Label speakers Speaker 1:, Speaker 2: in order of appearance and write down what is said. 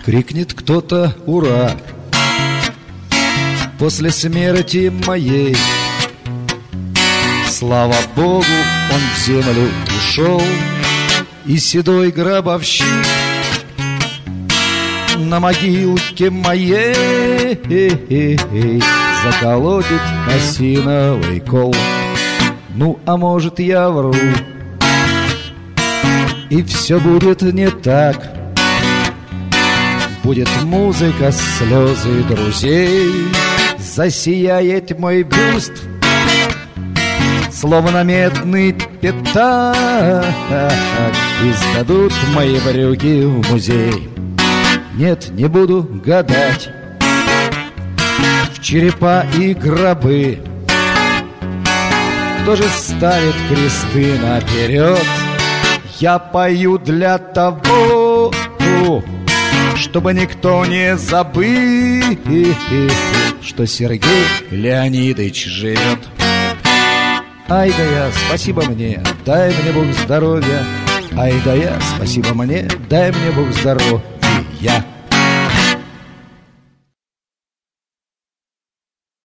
Speaker 1: Крикнет кто-то «Ура!» после смерти моей. Слава Богу, он в землю ушел, и седой гробовщик на могилке моей заколотит осиновый кол. Ну, а может, я вру, и все будет не так. Будет музыка, слезы друзей, засияет мой бюст, словно медный пятак, и сдадут мои брюки в музей. Нет, не буду гадать в черепа и гробы, кто же ставит кресты наперед. Я пою для того, чтобы никто не забыл, что Сергей Леонидович живет. Ай да я, спасибо мне, дай мне Бог здоровья. Ай да я, спасибо мне, дай мне Бог здоровья.